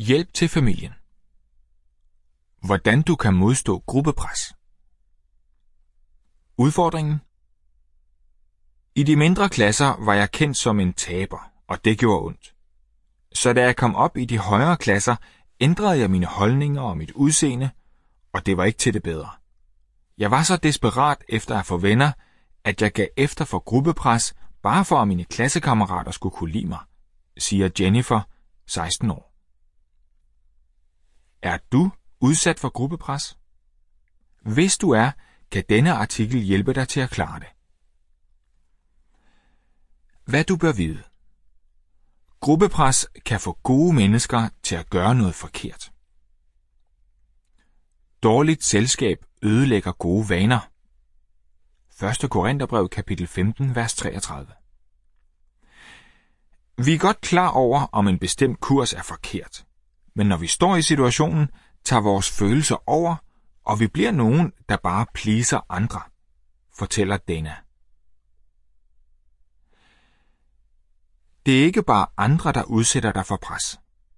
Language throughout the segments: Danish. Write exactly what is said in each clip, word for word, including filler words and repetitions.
Hjælp til familien. Hvordan du kan modstå gruppepres. Udfordringen. I de mindre klasser var jeg kendt som en taber, og det gjorde ondt. Så da jeg kom op i de højere klasser, ændrede jeg mine holdninger og mit udseende, og det var ikke til det bedre. Jeg var så desperat efter at få venner, at jeg gav efter for gruppepres, bare for at mine klassekammerater skulle kunne lide mig, siger Jennifer, seksten år. Er du udsat for gruppepres? Hvis du er, kan denne artikel hjælpe dig til at klare det. Hvad du bør vide. Gruppepres kan få gode mennesker til at gøre noget forkert. Dårligt selskab ødelægger gode vaner. første Korintherbrev kapitel femten, vers treogtredive. Vi er godt klar over, om en bestemt kurs er forkert, men når vi står i situationen, tager vores følelser over, og vi bliver nogen, der bare pleaser andre, fortæller Dana. Det er ikke bare andre, der udsætter dig for pres.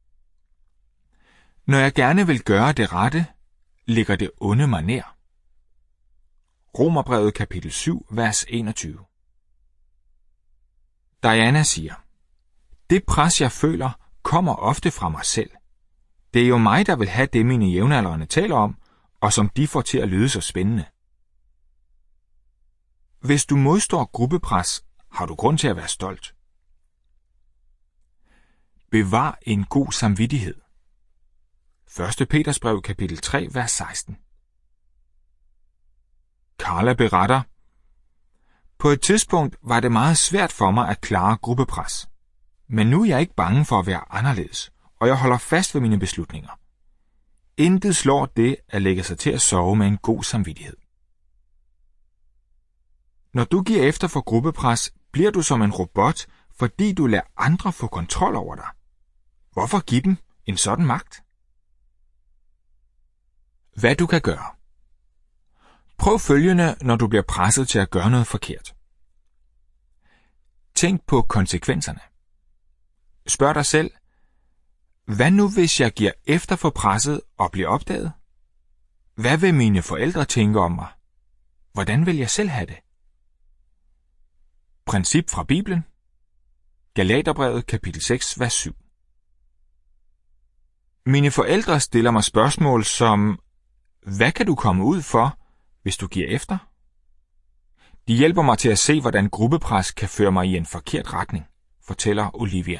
Når jeg gerne vil gøre det rette, ligger det onde mig nær. Romerbrevet kapitel syv, vers enogtyve. Diana siger, det pres, jeg føler, kommer ofte fra mig selv. Det er jo mig, der vil have det, mine jævnaldrende taler om, og som de får til at lyde så spændende. Hvis du modstår gruppepres, har du grund til at være stolt. Bevar en god samvittighed. første Petersbrev kapitel tre, vers seksten. Carla beretter, på et tidspunkt var det meget svært for mig at klare gruppepres, men nu er jeg ikke bange for at være anderledes, og jeg holder fast ved mine beslutninger. Intet slår det at lægge sig til at sove med en god samvittighed. Når du giver efter for gruppepres, bliver du som en robot, fordi du lader andre få kontrol over dig. Hvorfor give dem en sådan magt? Hvad du kan gøre. Prøv følgende, når du bliver presset til at gøre noget forkert. Tænk på konsekvenserne. Spørg dig selv, hvad nu hvis jeg giver efter for presset og bliver opdaget? Hvad vil mine forældre tænke om mig? Hvordan vil jeg selv have det? Princip fra Bibelen. Galaterbrevet kapitel seks, vers syv. Mine forældre stiller mig spørgsmål som, hvad kan du komme ud for, hvis du giver efter? De hjælper mig til at se, hvordan gruppepres kan føre mig i en forkert retning, fortæller Olivia.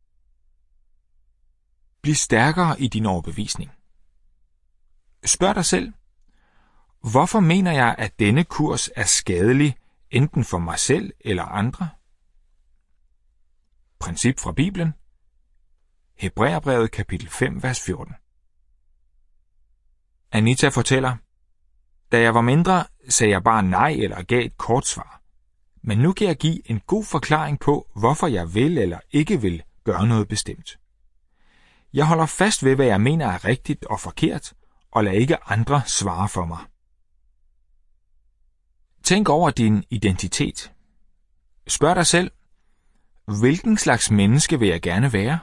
Bliv stærkere i din overbevisning. Spørg dig selv, hvorfor mener jeg, at denne kurs er skadelig, enten for mig selv eller andre? Princip fra Bibelen. Hebræerbrevet kapitel fem, vers fjorten. Anita fortæller, da jeg var mindre, sagde jeg bare nej eller gav et kort svar. Men nu kan jeg give en god forklaring på, hvorfor jeg vil eller ikke vil gøre noget bestemt. Jeg holder fast ved, hvad jeg mener er rigtigt og forkert, og lader ikke andre svare for mig. Tænk over din identitet. Spørg dig selv, hvilken slags menneske vil jeg gerne være?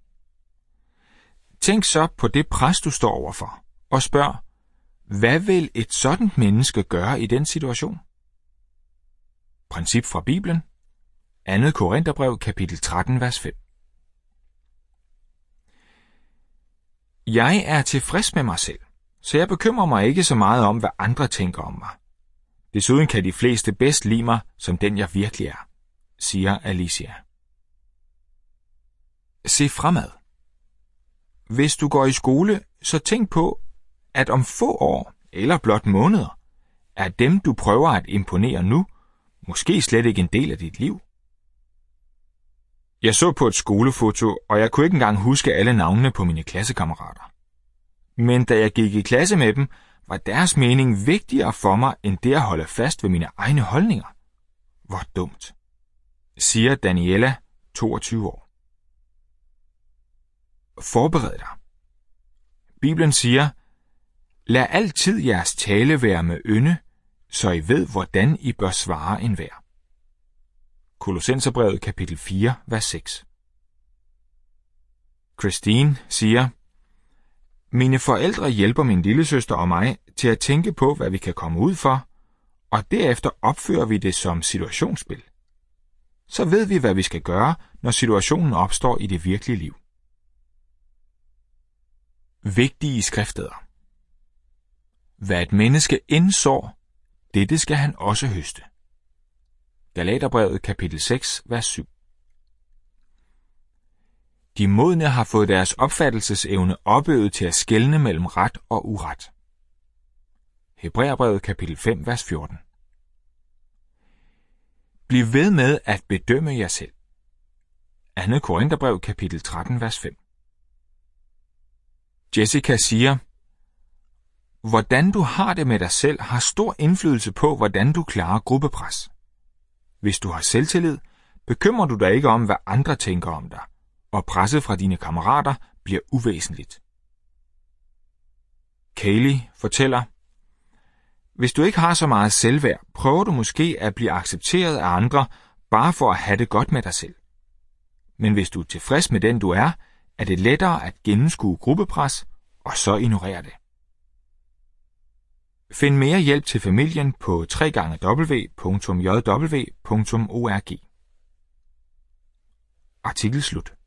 Tænk så på det pres, du står overfor, og spørg, hvad vil et sådan menneske gøre i den situation? Princip fra Bibelen. andet Korintherbrev kapitel tretten, vers fem. Jeg er tilfreds med mig selv, så jeg bekymrer mig ikke så meget om, hvad andre tænker om mig. Desuden kan de fleste bedst lide mig, som den jeg virkelig er, siger Alicia. Se fremad. Hvis du går i skole, så tænk på, at om få år eller blot måneder, er dem, du prøver at imponere nu, måske slet ikke en del af dit liv. Jeg så på et skolefoto, og jeg kunne ikke engang huske alle navnene på mine klassekammerater. Men da jeg gik i klasse med dem, var deres mening vigtigere for mig, end det at holde fast ved mine egne holdninger. Hvor dumt, siger Daniela, toogtyve år. Forbered dig. Bibelen siger, lad altid jeres tale være med ynde, så I ved, hvordan I bør svare enhver. Kolossenserbrevet kapitel fire, vers seks. Christine siger, Mine forældre hjælper min lillesøster og mig til at tænke på, hvad vi kan komme ud for, og derefter opfører vi det som situationsspil. Så ved vi, hvad vi skal gøre, når situationen opstår i det virkelige liv. Vigtige skriftsteder. Hvad et menneske indsår, dette skal han også høste. Galaterbrevet kapitel seks, vers syv. De modne har fået deres opfattelsesevne opøvet til at skelne mellem ret og uret. Hebræerbrevet kapitel fem, vers fjorten. Bliv ved med at bedømme jer selv. Andet Korintherbrev kapitel tretten, vers fem. Jessica siger, hvordan du har det med dig selv har stor indflydelse på, hvordan du klarer gruppepres. Hvis du har selvtillid, bekymrer du dig ikke om, hvad andre tænker om dig, og presset fra dine kammerater bliver uvæsentligt. Kaylee fortæller, hvis du ikke har så meget selvværd, prøver du måske at blive accepteret af andre, bare for at have det godt med dig selv. Men hvis du er tilfreds med den du er, er det lettere at gennemskue gruppepres, og så ignorere det. Find mere hjælp til familien på w w w punktum j w punktum org. Artikel slut.